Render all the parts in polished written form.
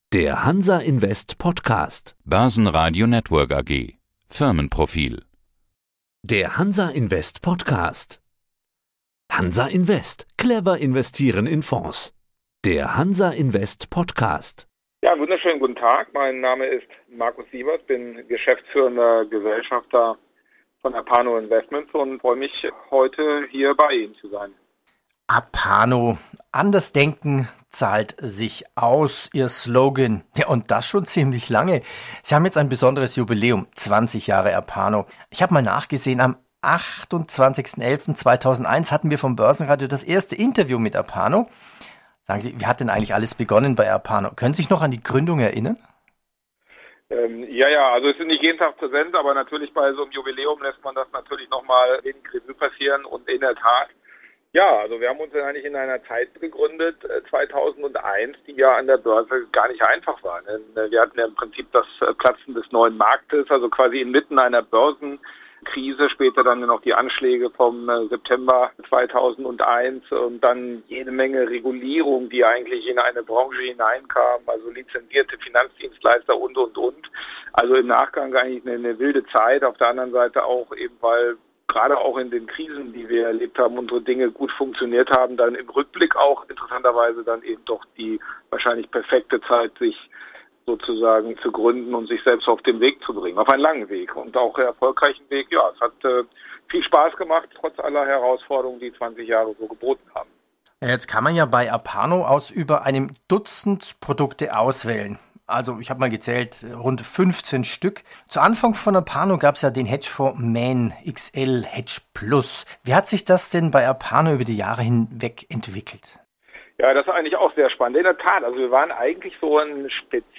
Der Hansa Invest Podcast. Börsenradio Network AG. Firmenprofil. Der Hansa Invest Podcast. Hansa Invest. Clever investieren in Fonds. Der Hansa Invest Podcast. Ja, wunderschönen guten Tag. Mein Name ist Markus Sievers, bin geschäftsführender Gesellschafter von Apano Investments und freue mich, heute hier bei Ihnen zu sein. Apano, anders denken zahlt sich aus, Ihr Slogan. Ja, und das schon ziemlich lange. Sie haben jetzt ein besonderes Jubiläum, 20 Jahre Apano. Ich habe mal nachgesehen, am 28.11.2001 hatten wir vom Börsenradio das erste Interview mit Apano. Sagen Sie, wie hat denn eigentlich alles begonnen bei Apano? Können Sie sich noch an die Gründung erinnern? Also es ist nicht jeden Tag präsent, aber natürlich bei so einem Jubiläum lässt man das natürlich nochmal in Revue passieren und in der Tat. Ja, also wir haben uns ja eigentlich in einer Zeit gegründet, 2001, die ja an der Börse gar nicht einfach war. Wir hatten ja im Prinzip das Platzen des neuen Marktes, also quasi inmitten einer Börsenkrise, später dann noch die Anschläge vom September 2001 und dann jede Menge Regulierung, die eigentlich in eine Branche hineinkam, also lizenzierte Finanzdienstleister und. Also im Nachgang eigentlich eine wilde Zeit, auf der anderen Seite auch eben, weil gerade auch in den Krisen, die wir erlebt haben, unsere Dinge gut funktioniert haben, dann im Rückblick auch interessanterweise dann eben doch die wahrscheinlich perfekte Zeit, sich sozusagen zu gründen und sich selbst auf den Weg zu bringen, auf einen langen Weg und auch einen erfolgreichen Weg. Ja, es hat viel Spaß gemacht, trotz aller Herausforderungen, die 20 Jahre so geboten haben. Jetzt kann man ja bei Apano aus über einem Dutzend Produkte auswählen. Also ich habe mal gezählt, rund 15 Stück. Zu Anfang von Apano gab es ja den Hedgefonds Man XL Hedge Plus. Wie hat sich das denn bei Apano über die Jahre hinweg entwickelt? Ja, das ist eigentlich auch sehr spannend. In der Tat, also wir waren eigentlich so ein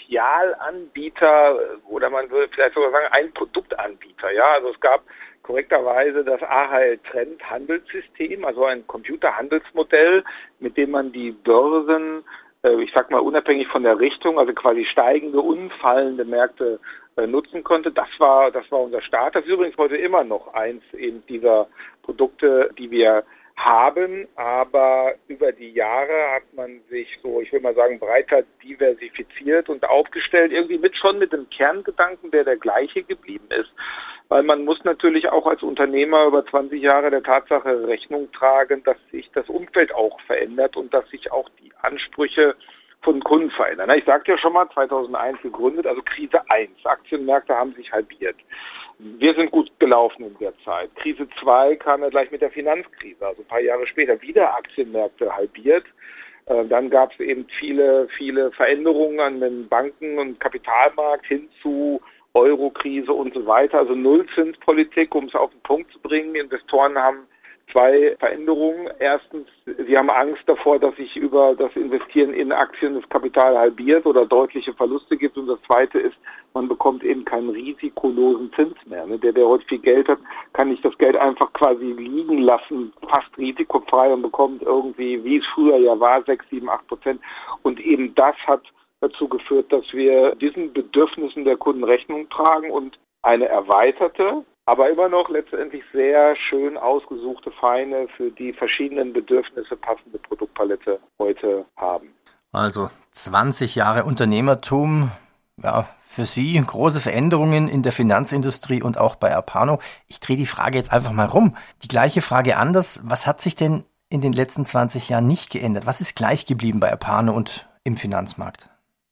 Spezialanbieter oder man würde vielleicht sogar sagen ein Produktanbieter. Ja, also es gab korrekterweise das AHL Trend Handelssystem, also ein Computerhandelsmodell, mit dem man die Börsen, ich sag mal unabhängig von der Richtung, also quasi steigende, unfallende Märkte nutzen konnte. Das war unser Start. Das ist übrigens heute immer noch eins eben dieser Produkte, die wir haben, aber über die Jahre hat man sich so, ich will mal sagen, breiter diversifiziert und aufgestellt, irgendwie schon mit dem Kerngedanken, der gleiche geblieben ist. Weil man muss natürlich auch als Unternehmer über 20 Jahre der Tatsache Rechnung tragen, dass sich das Umfeld auch verändert und dass sich auch die Ansprüche von Kunden verändern. Ich sagte ja schon mal, 2001 gegründet, also Krise 1. Aktienmärkte haben sich halbiert. Wir sind gut gelaufen in der Zeit. Krise 2 kam ja gleich mit der Finanzkrise, also ein paar Jahre später wieder Aktienmärkte halbiert. Dann gab es eben viele Veränderungen an den Banken- und Kapitalmarkt hin zu Euro-Krise und so weiter. Also Nullzinspolitik, um es auf den Punkt zu bringen. Investoren haben zwei Veränderungen. Erstens, sie haben Angst davor, dass sich über das Investieren in Aktien das Kapital halbiert oder deutliche Verluste gibt. Und das Zweite ist, man bekommt eben keinen risikolosen Zins mehr. Der heute viel Geld hat, kann nicht das Geld einfach quasi liegen lassen, fast risikofrei und bekommt irgendwie, wie es früher ja war, 6, 7, 8%. Und eben das hat dazu geführt, dass wir diesen Bedürfnissen der Kunden Rechnung tragen und eine erweiterte, aber immer noch letztendlich sehr schön ausgesuchte, feine, für die verschiedenen Bedürfnisse passende Produktpalette heute haben. Also 20 Jahre Unternehmertum, ja, für Sie große Veränderungen in der Finanzindustrie und auch bei Apano. Ich drehe die Frage jetzt einfach mal rum. Die gleiche Frage anders. Was hat sich denn in den letzten 20 Jahren nicht geändert? Was ist gleich geblieben bei Apano und im Finanzmarkt?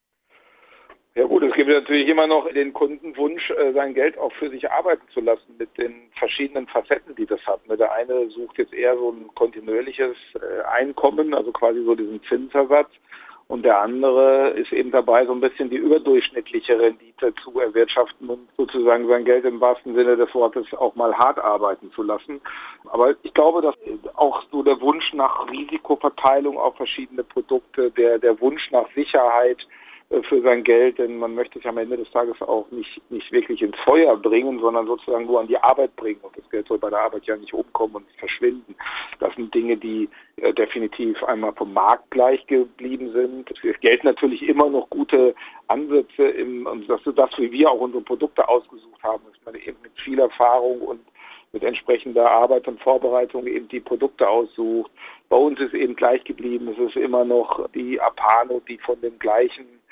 Ja gut, es gibt natürlich immer noch den Kundenwunsch, sein Geld auch für sich arbeiten zu lassen mit den verschiedenen Facetten, die das hat. Der eine sucht jetzt eher so ein kontinuierliches Einkommen, also quasi so diesen Zinsersatz. Und der andere ist eben dabei, so ein bisschen die überdurchschnittliche Rendite zu erwirtschaften und sozusagen sein Geld im wahrsten Sinne des Wortes auch mal hart arbeiten zu lassen. Aber ich glaube, dass auch so der Wunsch nach Risikoverteilung auf verschiedene Produkte, der Wunsch nach Sicherheit für sein Geld, denn man möchte es am Ende des Tages auch nicht wirklich ins Feuer bringen, sondern sozusagen nur an die Arbeit bringen. Und das Geld soll bei der Arbeit ja nicht umkommen und verschwinden. Das sind Dinge, die definitiv einmal vom Markt gleich geblieben sind. Es gelten natürlich immer noch gute Ansätze, und das ist das, wie wir auch unsere Produkte ausgesucht haben, dass man eben mit viel Erfahrung und mit entsprechender Arbeit und Vorbereitung eben die Produkte aussucht. Bei uns ist eben gleich geblieben. Es ist immer noch die Apano, die von den gleichen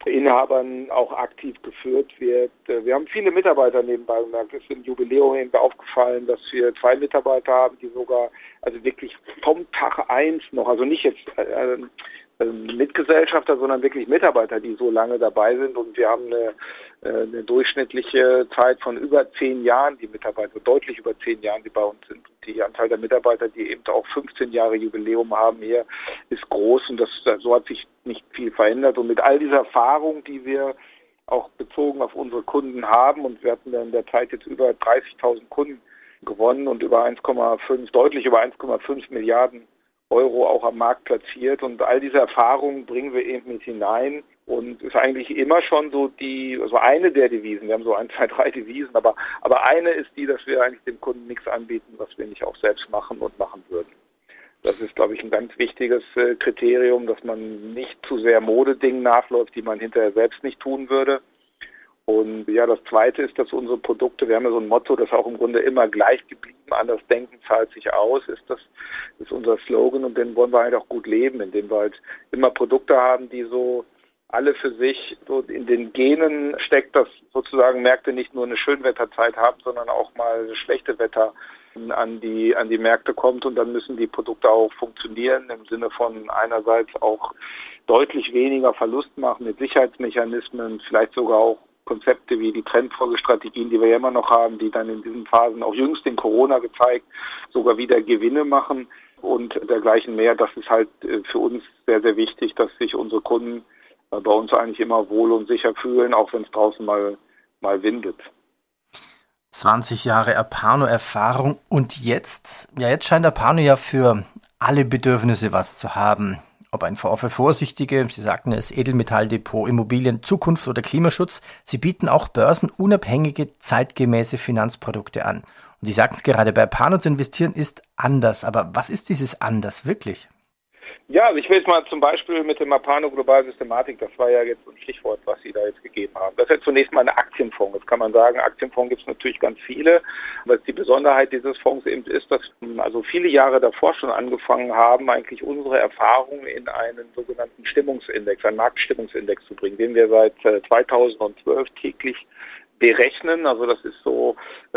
Inhabern auch aktiv geführt wird. Wir haben viele Mitarbeiter nebenbei gemerkt. Es ist im Jubiläum eben aufgefallen, dass wir 2 Mitarbeiter haben, die sogar also wirklich vom Tag 1 noch, also nicht jetzt Mitgesellschafter, sondern wirklich Mitarbeiter, die so lange dabei sind. Und wir haben eine durchschnittliche Zeit von über 10 Jahren, die Mitarbeiter, deutlich über 10 Jahren, die bei uns sind. Die Anzahl der Mitarbeiter, die eben auch 15 Jahre Jubiläum haben hier, ist groß und so hat sich nicht viel verändert. Und mit all dieser Erfahrung, die wir auch bezogen auf unsere Kunden haben, und wir hatten in der Zeit jetzt über 30.000 Kunden gewonnen und deutlich über 1,5 Milliarden Euro auch am Markt platziert, und all diese Erfahrungen bringen wir eben mit hinein und ist eigentlich immer schon so eine der Devisen. Wir haben so 1, 2, 3 Devisen, aber eine ist die, dass wir eigentlich dem Kunden nichts anbieten, was wir nicht auch selbst machen und machen würden. Das ist, glaube ich, ein ganz wichtiges Kriterium, dass man nicht zu sehr Modedingen nachläuft, die man hinterher selbst nicht tun würde. Und ja, das Zweite ist, dass unsere Produkte, wir haben ja so ein Motto, das auch im Grunde immer gleich geblieben, anders denken zahlt sich aus, ist unser Slogan, und den wollen wir halt auch gut leben, indem wir halt immer Produkte haben, die so alle für sich so in den Genen steckt, dass sozusagen Märkte nicht nur eine Schönwetterzeit haben, sondern auch mal schlechte Wetter an die Märkte kommt, und dann müssen die Produkte auch funktionieren, im Sinne von einerseits auch deutlich weniger Verlust machen mit Sicherheitsmechanismen, vielleicht sogar auch Konzepte wie die Trendfolgestrategien, die wir ja immer noch haben, die dann in diesen Phasen, auch jüngst in Corona gezeigt, sogar wieder Gewinne machen und dergleichen mehr. Das ist halt für uns sehr, sehr wichtig, dass sich unsere Kunden bei uns eigentlich immer wohl und sicher fühlen, auch wenn es draußen mal windet. 20 Jahre Apano-Erfahrung, und jetzt scheint Apano ja für alle Bedürfnisse was zu haben. Ob ein Fonds für Vorsichtige, Sie sagten es, Edelmetalldepot, Immobilien, Zukunft oder Klimaschutz. Sie bieten auch börsenunabhängige, zeitgemäße Finanzprodukte an. Und Sie sagten es gerade, bei Apano zu investieren ist anders. Aber was ist dieses anders wirklich? Ja, also ich will jetzt mal zum Beispiel mit dem Apano Global Systematik, das war ja jetzt ein Stichwort, was Sie da jetzt gegeben haben. Das ist ja zunächst mal eine Aktienfonds. Jetzt kann man sagen, Aktienfonds gibt es natürlich ganz viele. Was die Besonderheit dieses Fonds eben ist, dass also viele Jahre davor schon angefangen haben, eigentlich unsere Erfahrungen in einen sogenannten Stimmungsindex, einen Marktstimmungsindex zu bringen, den wir seit 2012 täglich berechnen. Also das ist so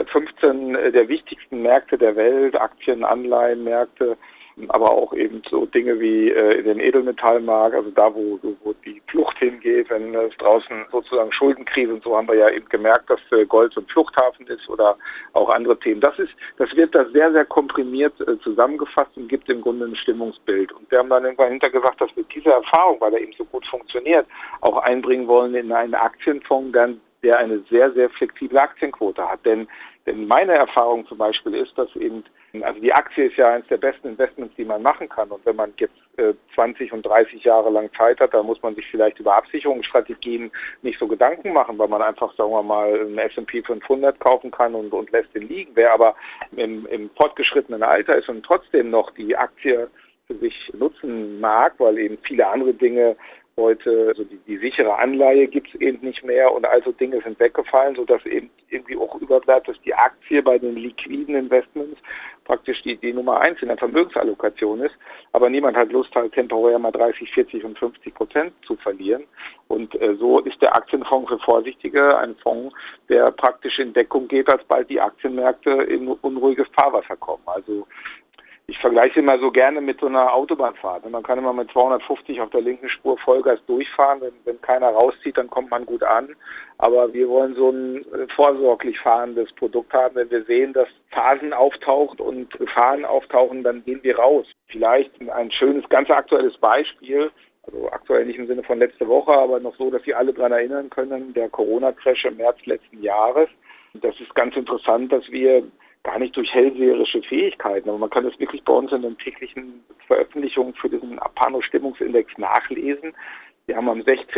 15 der wichtigsten Märkte der Welt, Aktien, Anleihenmärkte, aber auch eben so Dinge wie den Edelmetallmarkt, also da, wo die Flucht hingeht, wenn es draußen sozusagen Schuldenkrise und so, haben wir ja eben gemerkt, dass Gold so ein Fluchthafen ist oder auch andere Themen. Das wird da sehr, sehr komprimiert zusammengefasst und gibt im Grunde ein Stimmungsbild. Und wir haben dann irgendwann hinterher gesagt, dass wir diese Erfahrung, weil er eben so gut funktioniert, auch einbringen wollen in einen Aktienfonds, der eine sehr, sehr flexible Aktienquote hat. Denn meine Erfahrung zum Beispiel ist, dass eben, also die Aktie ist ja eines der besten Investments, die man machen kann. Und wenn man jetzt 20 und 30 Jahre lang Zeit hat, dann muss man sich vielleicht über Absicherungsstrategien nicht so Gedanken machen, weil man einfach, sagen wir mal, einen S&P 500 kaufen kann und lässt den liegen. Wer aber im fortgeschrittenen Alter ist und trotzdem noch die Aktie für sich nutzen mag, weil eben viele andere Dinge heute, also die sichere Anleihe gibt es eben nicht mehr und also Dinge sind weggefallen, sodass eben irgendwie auch überbleibt, dass die Aktie bei den liquiden Investments praktisch die Nummer 1 in der Vermögensallokation ist. Aber niemand hat Lust, halt temporär mal 30, 40 und 50% zu verlieren. Und so ist der Aktienfonds für Vorsichtige ein Fonds, der praktisch in Deckung geht, als bald die Aktienmärkte in unruhiges Fahrwasser kommen. Also ich vergleiche immer so gerne mit so einer Autobahnfahrt. Man kann immer mit 250 auf der linken Spur Vollgas durchfahren. Wenn keiner rauszieht, dann kommt man gut an. Aber wir wollen so ein vorsorglich fahrendes Produkt haben. Wenn wir sehen, dass Phasen auftauchen und Gefahren auftauchen, dann gehen wir raus. Vielleicht ein schönes, ganz aktuelles Beispiel, also aktuell nicht im Sinne von letzte Woche, aber noch so, dass Sie alle daran erinnern können, der Corona-Crash im März letzten Jahres. Das ist ganz interessant, dass wir gar nicht durch hellseherische Fähigkeiten, aber man kann das wirklich bei uns in den täglichen Veröffentlichungen für diesen Apano-Stimmungsindex nachlesen. Wir haben am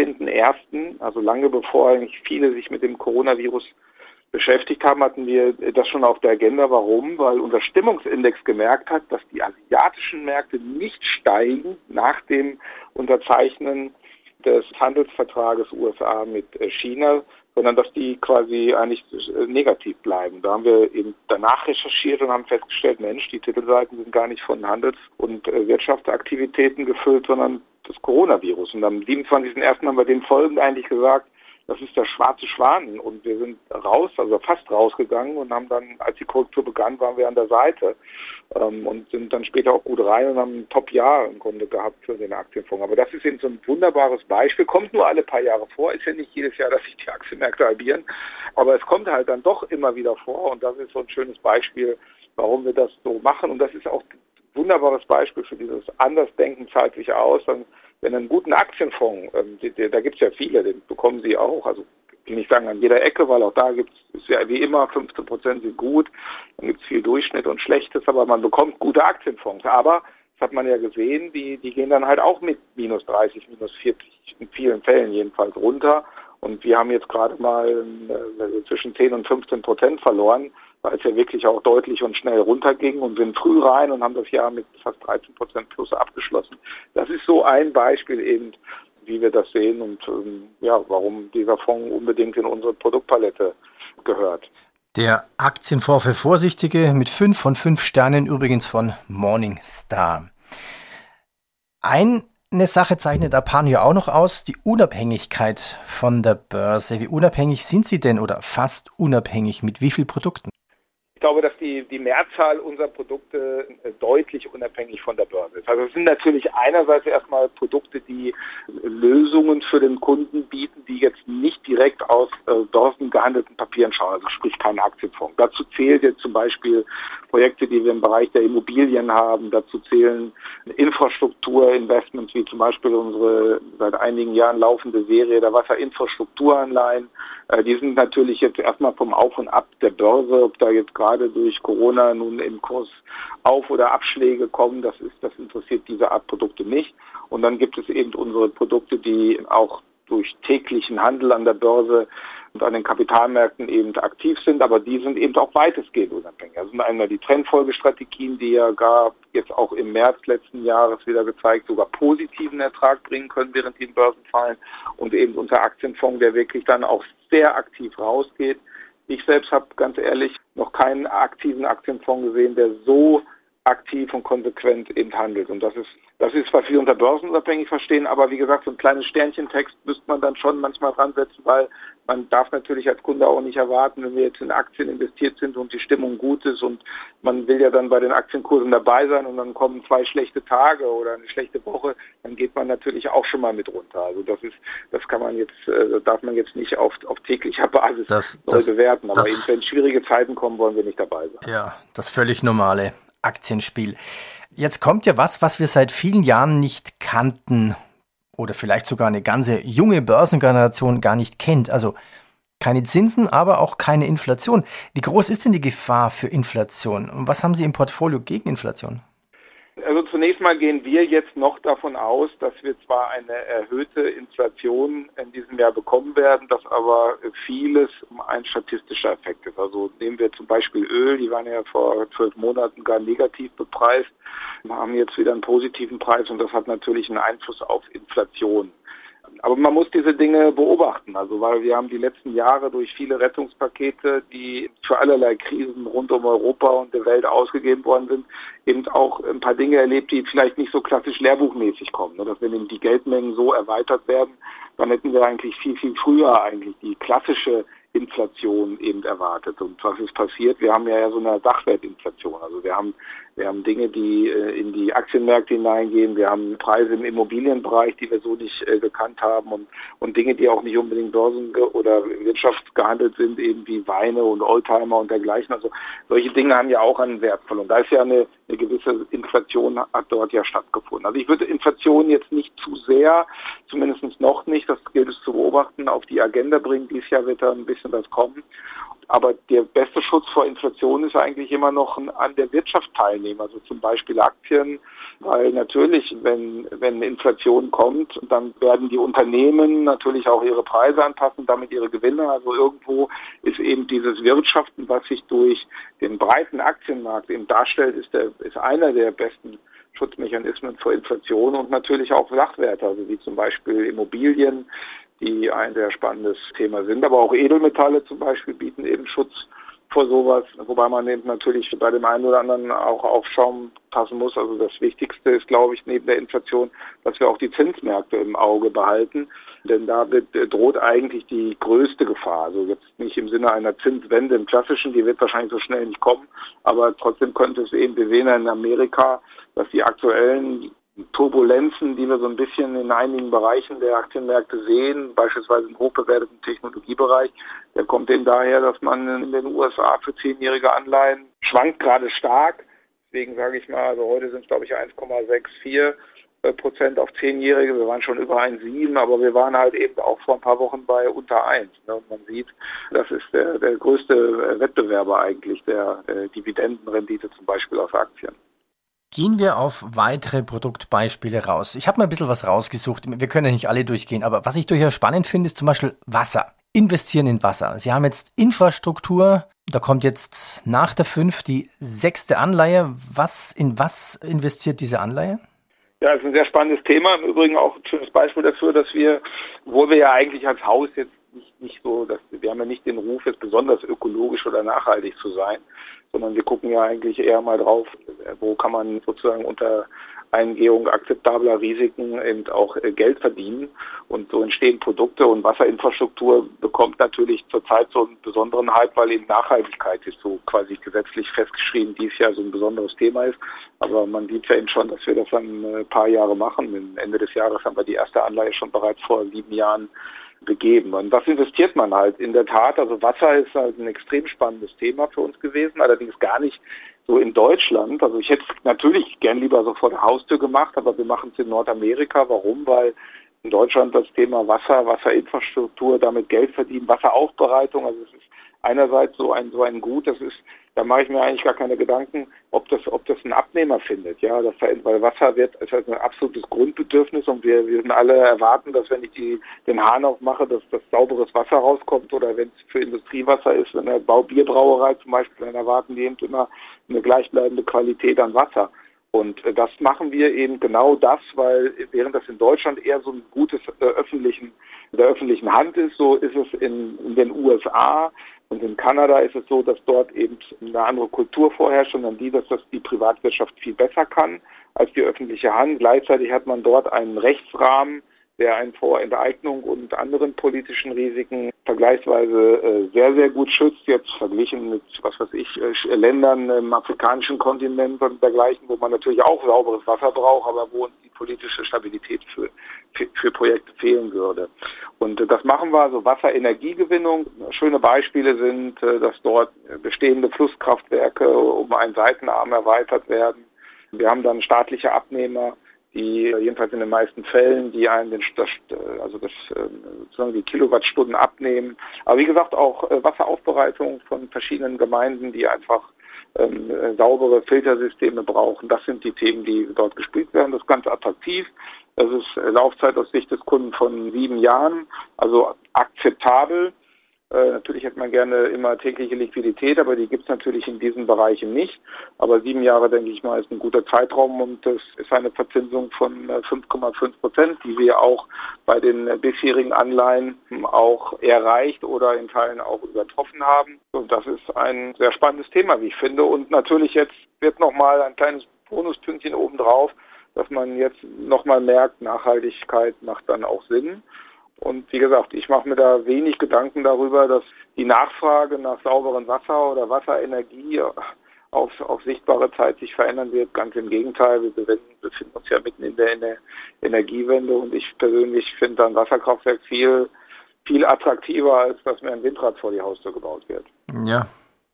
16.01., also lange bevor eigentlich viele sich mit dem Coronavirus beschäftigt haben, hatten wir das schon auf der Agenda. Warum? Weil unser Stimmungsindex gemerkt hat, dass die asiatischen Märkte nicht steigen nach dem Unterzeichnen des Handelsvertrages USA mit China, sondern dass die quasi eigentlich negativ bleiben. Da haben wir eben danach recherchiert und haben festgestellt, Mensch, die Titelseiten sind gar nicht von Handels- und Wirtschaftsaktivitäten gefüllt, sondern das Coronavirus. Und am 27.01. haben wir den folgend eigentlich gesagt, das ist der schwarze Schwan. Und wir sind raus, also fast rausgegangen und haben dann, als die Korrektur begann, waren wir an der Seite und sind dann später auch gut rein und haben ein Top-Jahr im Grunde gehabt für den Aktienfonds. Aber das ist eben so ein wunderbares Beispiel. Kommt nur alle paar Jahre vor. Ist ja nicht jedes Jahr, dass sich die Aktienmärkte halbieren. Aber es kommt halt dann doch immer wieder vor. Und das ist so ein schönes Beispiel, warum wir das so machen. Und das ist auch ein wunderbares Beispiel für dieses Andersdenken, zahlt sich aus. Wenn einen guten Aktienfonds, da gibt es ja viele, den bekommen Sie auch, also ich will nicht sagen an jeder Ecke, weil auch da ist ja wie immer 15% sind gut, dann gibt es viel Durchschnitt und Schlechtes, aber man bekommt gute Aktienfonds. Aber, das hat man ja gesehen, die gehen dann halt auch mit minus 30, minus 40, in vielen Fällen jedenfalls runter. Und wir haben jetzt gerade mal zwischen 10 und 15% verloren, weil es ja wirklich auch deutlich und schnell runterging und sind früh rein und haben das Jahr mit fast 13% plus abgeschlossen. Das ist so ein Beispiel eben, wie wir das sehen und warum dieser Fonds unbedingt in unsere Produktpalette gehört. Der Aktienfonds für Vorsichtige mit 5 von 5 Sternen, übrigens von Morningstar. Eine Sache zeichnet Apano ja auch noch aus, die Unabhängigkeit von der Börse. Wie unabhängig sind Sie denn oder fast unabhängig mit wie vielen Produkten? Ich glaube, dass die Mehrzahl unserer Produkte deutlich unabhängig von der Börse ist. Also es sind natürlich einerseits erstmal Produkte, die Lösungen für den Kunden bieten, die jetzt nicht direkt aus börsengehandelten Papieren schauen, also sprich kein Aktienfonds. Dazu zählt jetzt zum Beispiel Projekte, die wir im Bereich der Immobilien haben. Dazu zählen Infrastrukturinvestments, wie zum Beispiel unsere seit einigen Jahren laufende Serie der Wasserinfrastrukturanleihen. Die sind natürlich jetzt erstmal vom Auf und Ab der Börse, ob da jetzt gerade durch Corona nun im Kurs Auf- oder Abschläge kommen, das interessiert diese Art Produkte nicht. Und dann gibt es eben unsere Produkte, die auch durch täglichen Handel an der Börse und an den Kapitalmärkten eben aktiv sind, aber die sind eben auch weitestgehend unabhängig. Das sind einmal die Trendfolgestrategien, die ja gar jetzt auch im März letzten Jahres wieder gezeigt, sogar positiven Ertrag bringen können, während die Börsen fallen, und eben unser Aktienfonds, der wirklich dann auch sehr aktiv rausgeht. Ich selbst habe ganz ehrlich noch keinen aktiven Aktienfonds gesehen, der so aktiv und konsequent eben handelt. Und das ist, was wir unter börsenunabhängig verstehen, aber wie gesagt, so ein kleines Sternchentext müsste man dann schon manchmal dran setzen, weil man darf natürlich als Kunde auch nicht erwarten, wenn wir jetzt in Aktien investiert sind und die Stimmung gut ist und man will ja dann bei den Aktienkursen dabei sein und dann kommen 2 schlechte Tage oder eine schlechte Woche, dann geht man natürlich auch schon mal mit runter. Also darf man jetzt nicht auf täglicher Basis neu bewerten. Aber eben, wenn schwierige Zeiten kommen, wollen wir nicht dabei sein. Ja, das völlig normale Aktienspiel. Jetzt kommt ja was wir seit vielen Jahren nicht kannten oder vielleicht sogar eine ganze junge Börsengeneration gar nicht kennt. Also keine Zinsen, aber auch keine Inflation. Wie groß ist denn die Gefahr für Inflation? Und was haben Sie im Portfolio gegen Inflation? Also zunächst mal gehen wir jetzt noch davon aus, dass wir zwar eine erhöhte Inflation in diesem Jahr bekommen werden, dass aber vieles ein statistischer Effekt ist. Also nehmen wir zum Beispiel Öl, die waren ja vor 12 Monaten gar negativ bepreist, haben jetzt wieder einen positiven Preis und das hat natürlich einen Einfluss auf Inflation. Aber man muss diese Dinge beobachten, also weil wir haben die letzten Jahre durch viele Rettungspakete, die für allerlei Krisen rund um Europa und der Welt ausgegeben worden sind, eben auch ein paar Dinge erlebt, die vielleicht nicht so klassisch lehrbuchmäßig kommen. Dass wenn eben die Geldmengen so erweitert werden, dann hätten wir eigentlich viel, viel früher eigentlich die klassische Inflation eben erwartet. Und was ist passiert? Wir haben ja so eine Sachwertinflation. Also wir haben Dinge, die in die Aktienmärkte hineingehen. Wir haben Preise im Immobilienbereich, die wir so nicht gekannt haben und Dinge, die auch nicht unbedingt Börsen- oder wirtschaftsgehandelt sind, eben wie Weine und Oldtimer und dergleichen. Also solche Dinge haben ja auch einen Wert verloren. Da ist ja eine gewisse Inflation hat dort ja stattgefunden. Also ich würde Inflation jetzt nicht zu sehr, zumindest noch nicht, das gilt es zu beobachten, auf die Agenda bringen. Dieses Jahr wird da ein bisschen was kommen. Aber der beste Schutz vor Inflation ist eigentlich immer noch an der Wirtschaft teilnehmen, also zum Beispiel Aktien, weil natürlich, wenn Inflation kommt, dann werden die Unternehmen natürlich auch ihre Preise anpassen, damit ihre Gewinne. Also irgendwo ist eben dieses Wirtschaften, was sich durch den breiten Aktienmarkt eben darstellt, ist einer der besten Schutzmechanismen vor Inflation und natürlich auch Sachwerte, also wie zum Beispiel Immobilien, die ein sehr spannendes Thema sind. Aber auch Edelmetalle zum Beispiel bieten eben Schutz vor sowas, wobei man eben natürlich bei dem einen oder anderen auch aufpassen muss. Also das Wichtigste ist, glaube ich, neben der Inflation, dass wir auch die Zinsmärkte im Auge behalten. Denn da droht eigentlich die größte Gefahr. Also jetzt nicht im Sinne einer Zinswende im Klassischen, die wird wahrscheinlich so schnell nicht kommen. Aber trotzdem könnte es eben, wir sehen ja in Amerika, dass die aktuellen Turbulenzen, die wir so ein bisschen in einigen Bereichen der Aktienmärkte sehen, beispielsweise im hochbewerteten Technologiebereich, der kommt eben daher, dass man in den USA für 10-jährige Anleihen schwankt gerade stark. Deswegen sage ich mal, also heute sind es glaube ich 1,64% auf 10-Jährige. Wir waren schon über 1,7, aber wir waren halt eben auch vor ein paar Wochen bei unter 1. Und man sieht, das ist der größte Wettbewerber eigentlich der Dividendenrendite zum Beispiel auf Aktien. Gehen wir auf weitere Produktbeispiele raus. Ich habe mal ein bisschen was rausgesucht. Wir können ja nicht alle durchgehen, aber was ich durchaus spannend finde, ist zum Beispiel Wasser. Investieren in Wasser. Sie haben jetzt Infrastruktur, da kommt jetzt nach der 5 die 6. Anleihe. In was investiert diese Anleihe? Ja, das ist ein sehr spannendes Thema. Im Übrigen auch ein schönes Beispiel dafür, dass wir, obwohl wir ja eigentlich als Haus jetzt nicht so, wir haben ja nicht den Ruf, jetzt besonders ökologisch oder nachhaltig zu sein, sondern wir gucken ja eigentlich eher mal drauf, wo kann man sozusagen unter Eingehung akzeptabler Risiken eben auch Geld verdienen. Und so entstehen Produkte, und Wasserinfrastruktur bekommt natürlich zurzeit so einen besonderen Hype, weil eben Nachhaltigkeit ist so quasi gesetzlich festgeschrieben, dies Jahr so ein besonderes Thema ist. Aber man sieht ja eben schon, dass wir das dann ein paar Jahre machen. Ende des Jahres haben wir die erste Anleihe schon bereits vor 7 Jahren begeben. Und was investiert man halt? In der Tat, also Wasser ist halt ein extrem spannendes Thema für uns gewesen, allerdings gar nicht so in Deutschland. Also ich hätte es natürlich gern lieber so vor der Haustür gemacht, aber wir machen es in Nordamerika. Warum? Weil in Deutschland das Thema Wasser, Wasserinfrastruktur, damit Geld verdienen, Wasseraufbereitung, also es ist einerseits so ein Gut, da mache ich mir eigentlich gar keine Gedanken, ob das einen Abnehmer findet. Ja, weil Wasser ist halt ein absolutes Grundbedürfnis, und wir alle erwarten, dass wenn ich den Hahn aufmache, dass das sauberes Wasser rauskommt, oder wenn es für Industriewasser ist, in der Bierbrauerei zum Beispiel, dann erwarten die eben immer eine gleichbleibende Qualität an Wasser. Und das machen wir eben genau das, weil während das in Deutschland eher so ein gutes der öffentlichen Hand ist, so ist es in den USA und in Kanada ist es so, dass dort eben eine andere Kultur vorherrscht, sondern dass das die Privatwirtschaft viel besser kann als die öffentliche Hand. Gleichzeitig hat man dort einen Rechtsrahmen, der einen vor Enteignung und anderen politischen Risiken vergleichsweise sehr, sehr gut schützt, jetzt verglichen mit, Ländern im afrikanischen Kontinent und dergleichen, wo man natürlich auch sauberes Wasser braucht, aber wo uns die politische Stabilität für Projekte fehlen würde. Und das machen wir, also Wasserenergiegewinnung. Schöne Beispiele sind, dass dort bestehende Flusskraftwerke um einen Seitenarm erweitert werden. Wir haben dann staatliche Abnehmer, die jedenfalls in den meisten Fällen, die einen sozusagen die Kilowattstunden abnehmen. Aber wie gesagt, auch Wasseraufbereitung von verschiedenen Gemeinden, die einfach saubere Filtersysteme brauchen. Das sind die Themen, die dort gespielt werden. Das ist ganz attraktiv. Das ist Laufzeit aus Sicht des Kunden von 7 Jahren, also akzeptabel. Natürlich hätte man gerne immer tägliche Liquidität, aber die gibt es natürlich in diesen Bereichen nicht. Aber 7 Jahre, denke ich mal, ist ein guter Zeitraum, und das ist eine Verzinsung von 5,5%, die wir auch bei den bisherigen Anleihen auch erreicht oder in Teilen auch übertroffen haben. Und das ist ein sehr spannendes Thema, wie ich finde. Und natürlich jetzt wird nochmal ein kleines Bonuspünktchen obendrauf, dass man jetzt nochmal merkt, Nachhaltigkeit macht dann auch Sinn. Und wie gesagt, ich mache mir da wenig Gedanken darüber, dass die Nachfrage nach sauberem Wasser oder Wasserenergie auf sichtbare Zeit sich verändern wird. Ganz im Gegenteil, wir befinden uns ja mitten in der Energiewende, und ich persönlich finde ein Wasserkraftwerk viel, viel attraktiver, als dass mir ein Windrad vor die Haustür gebaut wird. Ja.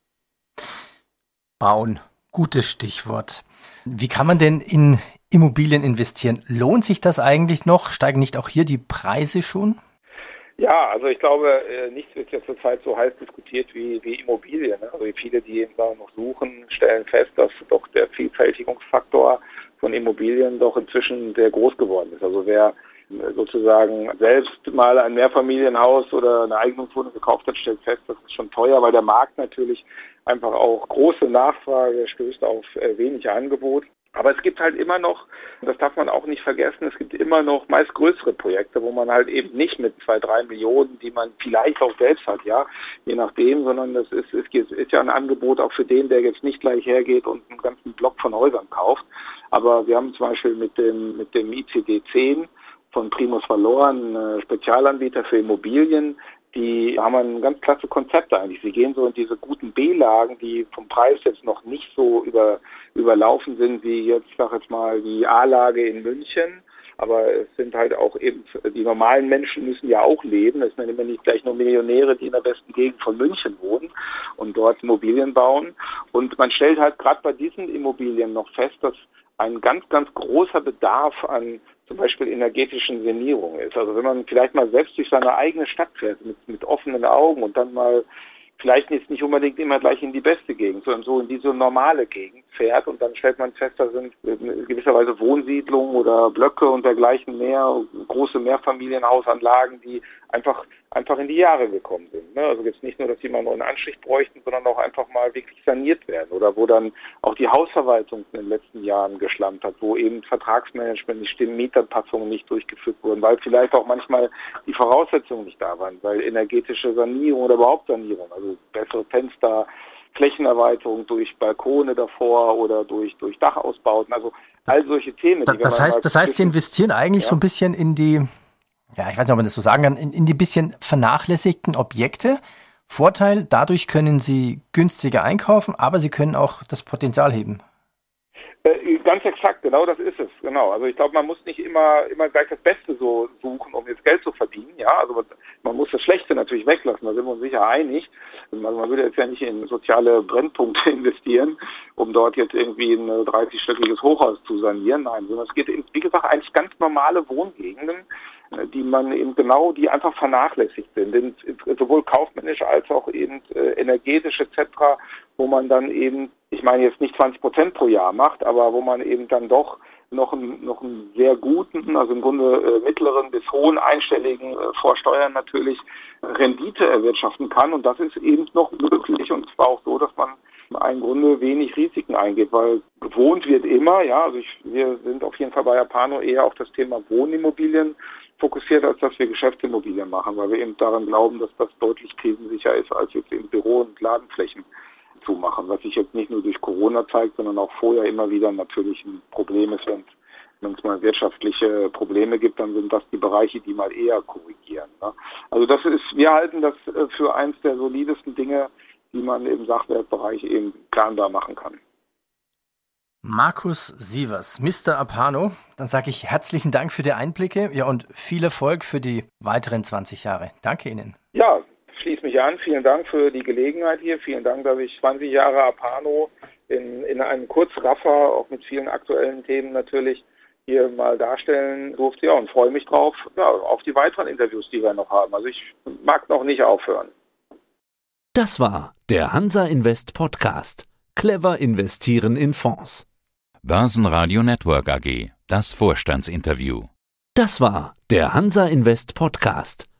Bauen. Gutes Stichwort. Wie kann man denn in Immobilien investieren? Lohnt sich das eigentlich noch? Steigen nicht auch hier die Preise schon? Ja, also ich glaube, nichts wird jetzt zurzeit so heiß diskutiert wie Immobilien. Also viele, die eben da noch suchen, stellen fest, dass doch der Vielfältigungsfaktor von Immobilien doch inzwischen sehr groß geworden ist. Also wer sozusagen selbst mal ein Mehrfamilienhaus oder eine Eigentumswohnung gekauft hat, stellt fest, das ist schon teuer, weil der Markt natürlich einfach auch große Nachfrage stößt auf wenig Angebot. Aber es gibt halt immer noch, das darf man auch nicht vergessen, es gibt immer noch meist größere Projekte, wo man halt eben nicht mit 2-3 Millionen, die man vielleicht auch selbst hat, ja, je nachdem, sondern es ist ja ein Angebot auch für den, der jetzt nicht gleich hergeht und einen ganzen Block von Häusern kauft. Aber wir haben zum Beispiel mit dem ICD-10 von Primus Valor, einen Spezialanbieter für Immobilien, die haben ein ganz klasse Konzept eigentlich. Sie gehen so in diese guten B-Lagen, die vom Preis jetzt noch nicht so überlaufen sind wie jetzt, ich sag jetzt mal, die A-Lage in München. Aber es sind halt auch eben, die normalen Menschen müssen ja auch leben. Es sind immer nicht gleich nur Millionäre, die in der besten Gegend von München wohnen und dort Immobilien bauen. Und man stellt halt gerade bei diesen Immobilien noch fest, dass ein ganz, ganz großer Bedarf an zum Beispiel energetischen Sanierung ist. Also wenn man vielleicht mal selbst durch seine eigene Stadt fährt, mit offenen Augen und dann mal vielleicht jetzt nicht unbedingt immer gleich in die beste Gegend, sondern so in diese normale Gegend fährt und dann stellt man fest, da sind gewisserweise Wohnsiedlungen oder Blöcke und dergleichen mehr, große Mehrfamilienhausanlagen, die einfach in die Jahre gekommen sind. Ne? Also jetzt nicht nur, dass die mal einen neuen Anstrich bräuchten, sondern auch einfach mal wirklich saniert werden oder wo dann auch die Hausverwaltung in den letzten Jahren geschlampt hat, wo eben Vertragsmanagement nicht stimmt, Mietanpassungen nicht durchgeführt wurden, weil vielleicht auch manchmal die Voraussetzungen nicht da waren, weil energetische Sanierung oder überhaupt Sanierung, also bessere Fenster, Flächenerweiterung durch Balkone davor oder durch Dachausbauten, also all solche Themen. Das heißt, Sie investieren eigentlich so ein bisschen in die, ja, ich weiß nicht, ob man das so sagen kann, in die bisschen vernachlässigten Objekte. Vorteil, dadurch können Sie günstiger einkaufen, aber Sie können auch das Potenzial heben. Ganz exakt, genau das ist es, genau. Also ich glaube, man muss nicht immer gleich das Beste so suchen, um jetzt Geld zu verdienen, ja. Also man muss das Schlechte natürlich weglassen, da sind wir uns sicher einig. Also man würde jetzt ja nicht in soziale Brennpunkte investieren, um dort jetzt irgendwie ein 30-stöckiges Hochhaus zu sanieren, nein, sondern es geht, wie gesagt, eigentlich ganz normale Wohngegenden, die man eben genau, die einfach vernachlässigt sind, sowohl kaufmännisch als auch eben energetisch etc., wo man dann eben, ich meine jetzt nicht 20% pro Jahr macht, aber wo man eben dann doch noch einen sehr guten, also im Grunde mittleren bis hohen einstelligen vor Steuern natürlich Rendite erwirtschaften kann und das ist eben noch möglich und zwar auch so, dass man im Grunde wenig Risiken eingeht, weil gewohnt wird immer, ja, also wir sind auf jeden Fall bei Apano eher auf das Thema Wohnimmobilien fokussiert, als dass wir Geschäftsimmobilien machen, weil wir eben daran glauben, dass das deutlich krisensicher ist, als jetzt eben Büro- und Ladenflächen zu machen, was sich jetzt nicht nur durch Corona zeigt, sondern auch vorher immer wieder natürlich ein Problem ist, wenn es mal wirtschaftliche Probleme gibt, dann sind das die Bereiche, die mal eher korrigieren. Ne? Also wir halten das für eins der solidesten Dinge, die man im Sachwertbereich eben planbar machen kann. Markus Sievers, Mr. Apano, dann sage ich herzlichen Dank für die Einblicke, ja, und viel Erfolg für die weiteren 20 Jahre. Danke Ihnen. Ja, schließe mich an. Vielen Dank für die Gelegenheit hier. Vielen Dank, dass ich 20 Jahre Apano in einem Kurzraffer, auch mit vielen aktuellen Themen natürlich, hier mal darstellen durfte. Ja, und freue mich drauf, ja, auf die weiteren Interviews, die wir noch haben. Also ich mag noch nicht aufhören. Das war der Hansa Invest Podcast. Clever investieren in Fonds. Börsenradio Network AG. Das Vorstandsinterview. Das war der Hansa Invest Podcast.